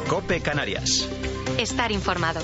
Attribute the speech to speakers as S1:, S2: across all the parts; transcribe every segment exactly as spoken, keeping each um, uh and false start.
S1: COPE Canarias.
S2: Estar informado.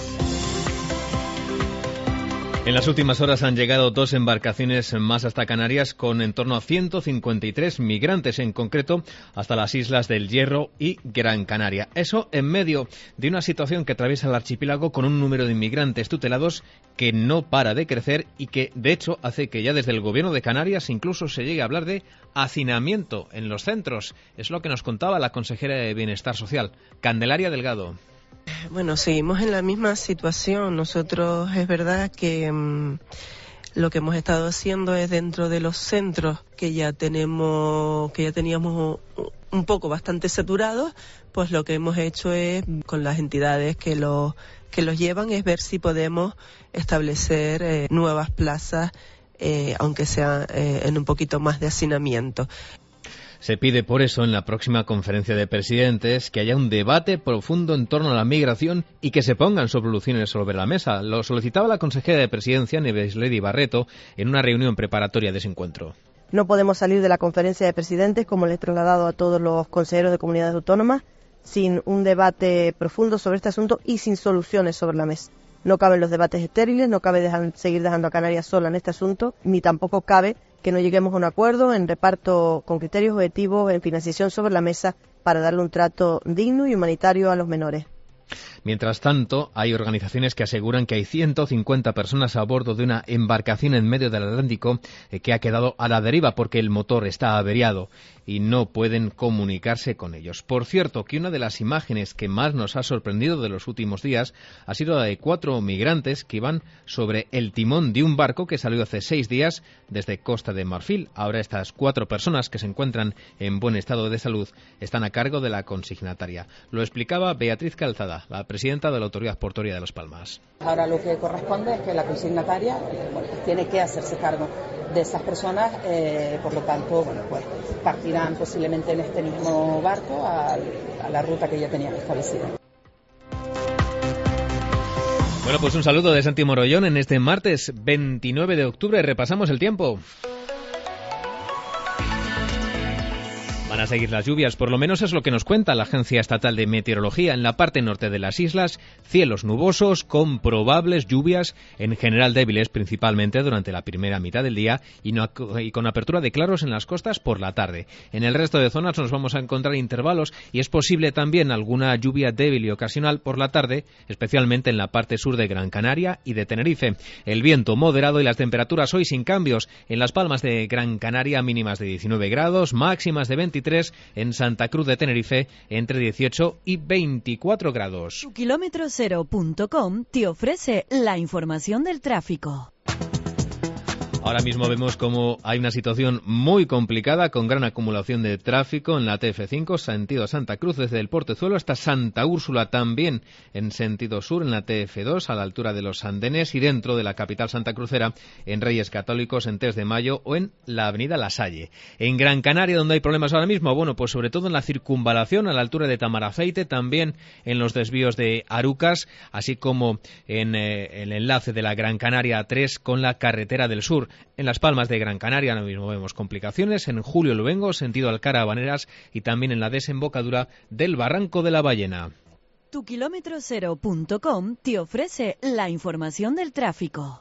S3: En las últimas horas han llegado dos embarcaciones más hasta Canarias con en torno a ciento cincuenta y tres migrantes, en concreto hasta las islas del Hierro y Gran Canaria. Eso en medio de una situación que atraviesa el archipiélago con un número de inmigrantes tutelados que no para de crecer y que, de hecho, hace que ya desde el gobierno de Canarias incluso se llegue a hablar de hacinamiento en los centros. Es lo que nos contaba la consejera de Bienestar Social, Candelaria Delgado.
S4: Bueno, seguimos en la misma situación. Nosotros es verdad que mmm, lo que hemos estado haciendo es dentro de los centros que ya tenemos, que ya teníamos un poco bastante saturados, pues lo que hemos hecho es con las entidades que los que los llevan es ver si podemos establecer eh, nuevas plazas, eh, aunque sea eh, en un poquito más de hacinamiento.
S3: Se pide por eso en la próxima conferencia de presidentes que haya un debate profundo en torno a la migración y que se pongan soluciones sobre la mesa. Lo solicitaba la consejera de Presidencia, Nieves Ledy Barreto, en una reunión preparatoria de ese encuentro.
S5: No podemos salir de la conferencia de presidentes, como le he trasladado a todos los consejeros de comunidades autónomas, sin un debate profundo sobre este asunto y sin soluciones sobre la mesa. No caben los debates estériles, no cabe dejar, seguir dejando a Canarias sola en este asunto, ni tampoco cabe que no lleguemos a un acuerdo en reparto con criterios objetivos, en financiación sobre la mesa para darle un trato digno y humanitario a los menores.
S3: Mientras tanto, hay organizaciones que aseguran que hay ciento cincuenta personas a bordo de una embarcación en medio del Atlántico eh, que ha quedado a la deriva porque el motor está averiado y no pueden comunicarse con ellos. Por cierto, que una de las imágenes que más nos ha sorprendido de los últimos días ha sido la de cuatro migrantes que iban sobre el timón de un barco que salió hace seis días desde Costa de Marfil. Ahora estas cuatro personas, que se encuentran en buen estado de salud, están a cargo de la consignataria. Lo explicaba Beatriz Calzada, la presidenta de la Autoridad Portuaria de Las Palmas.
S6: Ahora lo que corresponde es que la consignataria bueno, tiene que hacerse cargo de esas personas, eh, por lo tanto, bueno, pues partirán posiblemente en este mismo barco a, a la ruta que ya tenían establecida.
S3: Bueno, pues un saludo de Santi Morollón en este martes veintinueve de octubre. Repasamos el tiempo. Van a seguir las lluvias, por lo menos es lo que nos cuenta la Agencia Estatal de Meteorología. En la parte norte de las islas, cielos nubosos con probables lluvias, en general débiles, principalmente durante la primera mitad del día y, no, y con apertura de claros en las costas por la tarde. En el resto de zonas nos vamos a encontrar intervalos y es posible también alguna lluvia débil y ocasional por la tarde, especialmente en la parte sur de Gran Canaria y de Tenerife. El viento moderado y las temperaturas hoy sin cambios. En Las Palmas de Gran Canaria mínimas de diecinueve grados, máximas de veintitrés. En Santa Cruz de Tenerife entre dieciocho y veinticuatro grados.
S7: Tu kilómetro cero punto com te ofrece la información del tráfico.
S3: Ahora mismo vemos como hay una situación muy complicada con gran acumulación de tráfico en la T F cinco, sentido Santa Cruz, desde el Portezuelo hasta Santa Úrsula, también en sentido sur en la T F dos, a la altura de los andenes y dentro de la capital santacrucera, en Reyes Católicos, en tres de mayo o en la avenida La Salle. En Gran Canaria, donde hay problemas ahora mismo, bueno, pues sobre todo en la circunvalación a la altura de Tamarafeite, también en los desvíos de Arucas, así como en eh, el enlace de la Gran Canaria A tres con la carretera del sur. En Las Palmas de Gran Canaria ahora mismo vemos complicaciones en Julio Luengo, sentido Alcara Habaneras, y también en la desembocadura del Barranco de la Ballena.
S7: Tu kilómetro cero punto com te ofrece la información del tráfico.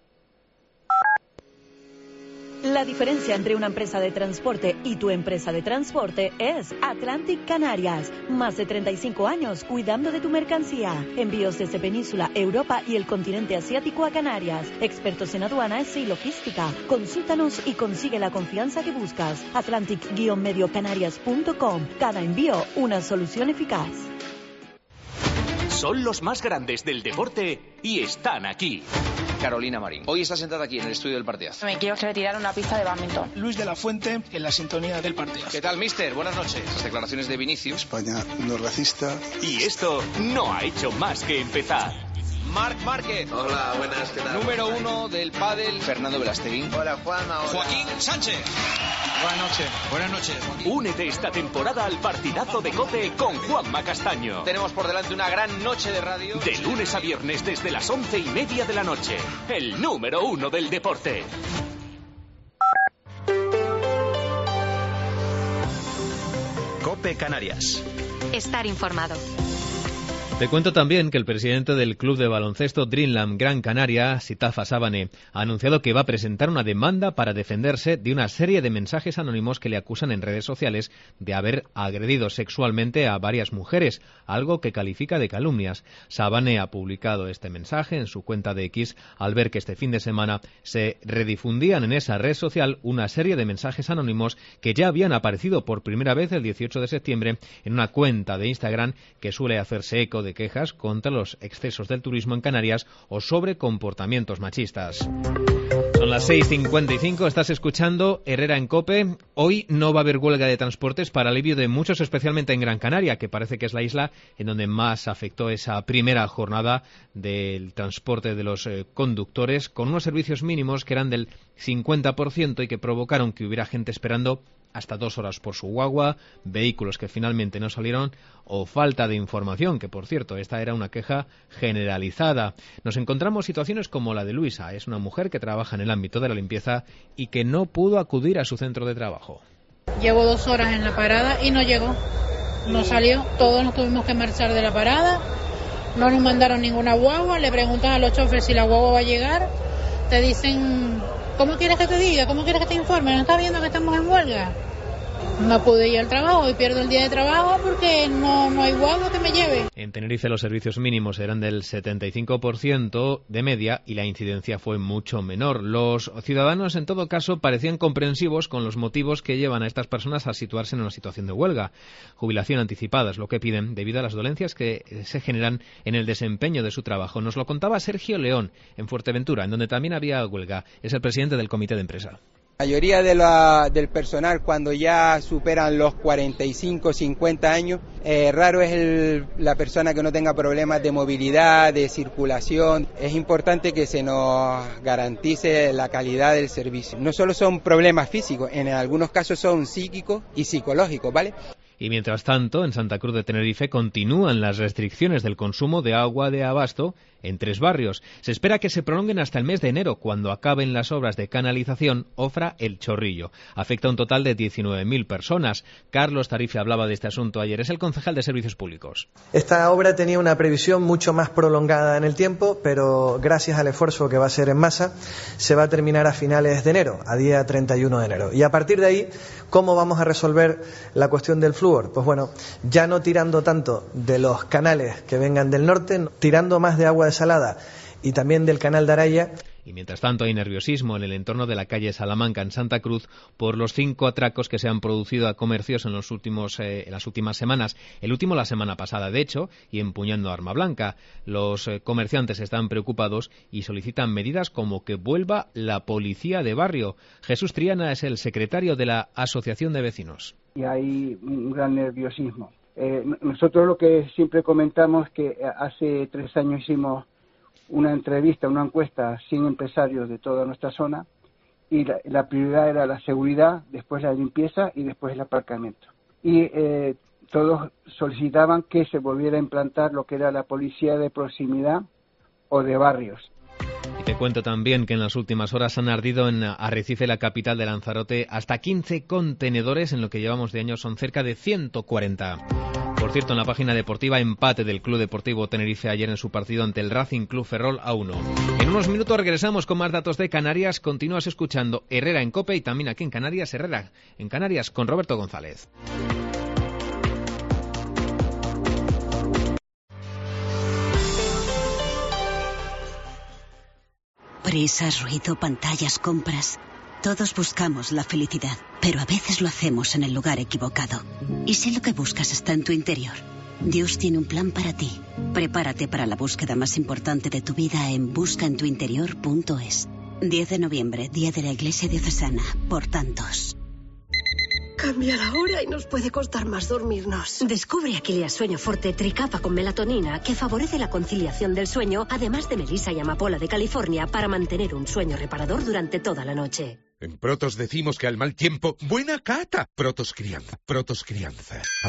S7: La diferencia entre una empresa de transporte y tu empresa de transporte es Atlantic Canarias. Más de treinta y cinco años cuidando de tu mercancía. Envíos desde Península, Europa y el continente asiático a Canarias. Expertos en aduanas y logística. Consúltanos y consigue la confianza que buscas. Atlantic Medio Canarias punto com. Cada envío una solución eficaz.
S1: Son los más grandes del deporte y están aquí.
S8: Carolina Marín. Hoy está sentada aquí en el estudio del partidazo.
S9: Me quiero retirar una pista de bádminton.
S10: Luis de la Fuente en la sintonía del partidazo.
S8: ¿Qué tal, mister? Buenas noches. Las declaraciones de Vinicius.
S11: España no es racista.
S1: Y esto no ha hecho más que empezar.
S8: Marc Márquez.
S12: Hola, buenas, ¿qué tal?
S8: Número uno del pádel. Fernando Velasteguín.
S12: Hola, Juanma. Hola.
S13: Joaquín Sánchez. Buenas noches. Buenas noches, Joaquín.
S1: Únete esta temporada al partidazo de COPE con Juanma Castaño.
S8: Tenemos por delante una gran noche de radio.
S1: De lunes a viernes desde las once y media de la noche. El número uno del deporte. COPE Canarias.
S2: Estar informado.
S3: Te cuento también que el presidente del club de baloncesto Dreamland Gran Canaria, Sitafa Sabane, ha anunciado que va a presentar una demanda para defenderse de una serie de mensajes anónimos que le acusan en redes sociales de haber agredido sexualmente a varias mujeres, algo que califica de calumnias. Sabane ha publicado este mensaje en su cuenta de X al ver que este fin de semana se redifundían en esa red social una serie de mensajes anónimos que ya habían aparecido por primera vez el dieciocho de septiembre en una cuenta de Instagram que suele hacerse eco de quejas contra los excesos del turismo en Canarias o sobre comportamientos machistas. Son las seis cincuenta y cinco, estás escuchando Herrera en COPE. Hoy no va a haber huelga de transportes para alivio de muchos, especialmente en Gran Canaria, que parece que es la isla en donde más afectó esa primera jornada del transporte de los eh, conductores, con unos servicios mínimos que eran del cincuenta por ciento y que provocaron que hubiera gente esperando hasta dos horas por su guagua, vehículos que finalmente no salieron o falta de información, que por cierto, esta era una queja generalizada. Nos encontramos situaciones como la de Luisa, es una mujer que trabaja en el ámbito de la limpieza y que no pudo acudir a su centro de trabajo.
S2: Llevo dos horas en la parada y no llegó, no salió, todos nos tuvimos que marchar de la parada, no nos mandaron ninguna guagua, le preguntas a los choferes si la guagua va a llegar, te dicen... ¿Cómo quieres que te diga? ¿Cómo quieres que te informe? ¿No estás viendo que estamos en huelga? No pude ir al trabajo y pierdo el día de trabajo porque no, no hay guagua que me lleve.
S3: En Tenerife los servicios mínimos eran del setenta y cinco por ciento de media y la incidencia fue mucho menor. Los ciudadanos, en todo caso, parecían comprensivos con los motivos que llevan a estas personas a situarse en una situación de huelga. Jubilación anticipada es lo que piden debido a las dolencias que se generan en el desempeño de su trabajo. Nos lo contaba Sergio León en Fuerteventura, en donde también había huelga. Es el presidente del comité de empresa.
S11: La mayoría de la, del personal cuando ya superan los cuarenta y cinco, cincuenta años, eh, raro es el, la persona que no tenga problemas de movilidad, de circulación. Es importante que se nos garantice la calidad del servicio. No solo son problemas físicos, en algunos casos son psíquicos y psicológicos, ¿vale?
S3: Y mientras tanto, en Santa Cruz de Tenerife continúan las restricciones del consumo de agua de abasto en tres barrios. Se espera que se prolonguen hasta el mes de enero, cuando acaben las obras de canalización Ofra El Chorrillo. Afecta a un total de diecinueve mil personas. Carlos Tarife hablaba de este asunto ayer. Es el concejal de Servicios Públicos.
S14: Esta obra tenía una previsión mucho más prolongada en el tiempo, pero gracias al esfuerzo que va a ser en masa, se va a terminar a finales de enero, a día treinta y uno de enero. Y a partir de ahí, ¿cómo vamos a resolver la cuestión del flúor? Pues bueno, ya no tirando tanto de los canales que vengan del norte, tirando más de agua desalada y también del canal de Araya.
S3: Y mientras tanto hay nerviosismo en el entorno de la calle Salamanca en Santa Cruz por los cinco atracos que se han producido a comercios en los últimos eh, en las últimas semanas. El último la semana pasada, de hecho, y empuñando arma blanca. Los eh, comerciantes están preocupados y solicitan medidas como que vuelva la policía de barrio. Jesús Triana es el secretario de la Asociación de Vecinos.
S15: Y hay un gran nerviosismo. Eh, nosotros lo que siempre comentamos es que hace tres años hicimos una entrevista, una encuesta a cien empresarios de toda nuestra zona y la, la prioridad era la seguridad, después la limpieza y después el aparcamiento. Y eh, todos solicitaban que se volviera a implantar lo que era la policía de proximidad o de barrios.
S3: Y te cuento también que en las últimas horas han ardido en Arrecife, la capital de Lanzarote, hasta quince contenedores. En lo que llevamos de año son cerca de ciento cuarenta. Por cierto, en la página deportiva, empate del Club Deportivo Tenerife ayer en su partido ante el Racing Club Ferrol a uno. En unos minutos regresamos con más datos de Canarias. Continúas escuchando Herrera en COPE y también aquí en Canarias, Herrera en Canarias con Roberto González.
S16: Prisas, ruido, pantallas, compras. Todos buscamos la felicidad, pero a veces lo hacemos en el lugar equivocado. ¿Y si lo que buscas está en tu interior? Dios tiene un plan para ti. Prepárate para la búsqueda más importante de tu vida en busca en tu interior punto es. diez de noviembre, Día de la Iglesia Diocesana, por tantos.
S17: Cambia la hora y nos puede costar más dormirnos.
S18: Descubre Aquilia Sueño Forte Tricapa con melatonina, que favorece la conciliación del sueño, además de melisa y amapola de California, para mantener un sueño reparador durante toda la noche.
S19: En Protos decimos que al mal tiempo, buena cata. Protos Crianza, Protos Crianza.